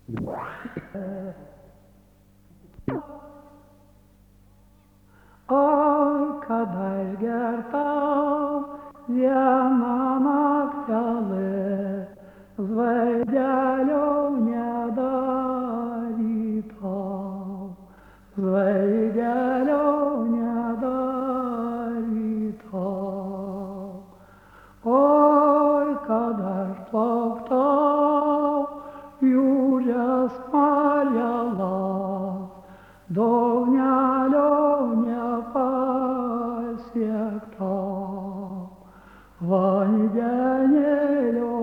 Oi, kada išgertau vieną naktelį, žvaigelio nedarytau, žvaigelio nedarytau. Oi, kada aš plauktau jūros marelas, dugnelio nepasiektau, vandenėlio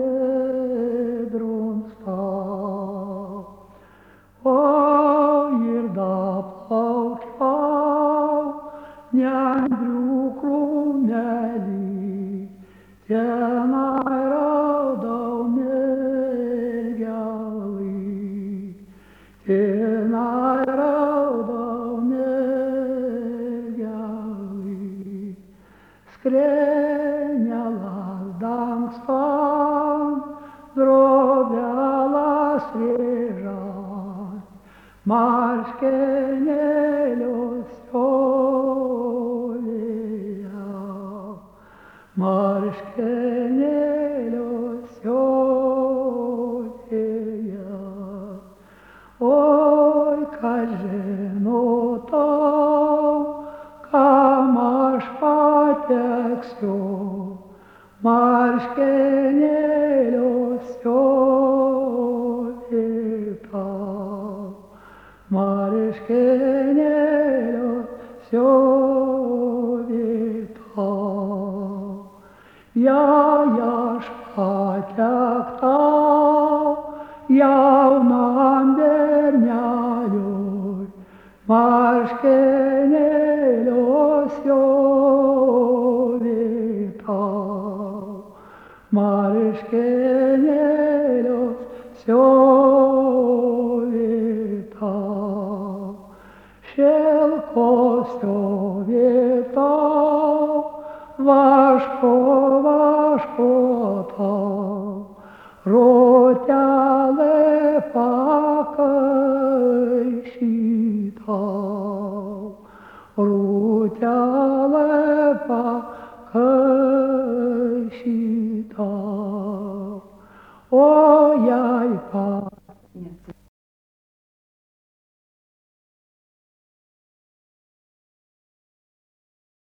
nedrumstau. O ir daplaukiau nendrių krūmelį, tenai radau mergelį, tenai radau mergelį. Skrenelas dangston, drobelas rėžan, marškinėlius siovėjau, marškinėlius siovėjau. Oi, kad žinotau, kam aš pateksiu, marškinėlius siovėtau, marškinėlius siovėtau. Jei aš patektau jaunam berneliui, marškinėlius siovėtau, marškinėlius siovėtau. Šilko siovėtau, vaško vaškotau, rotelė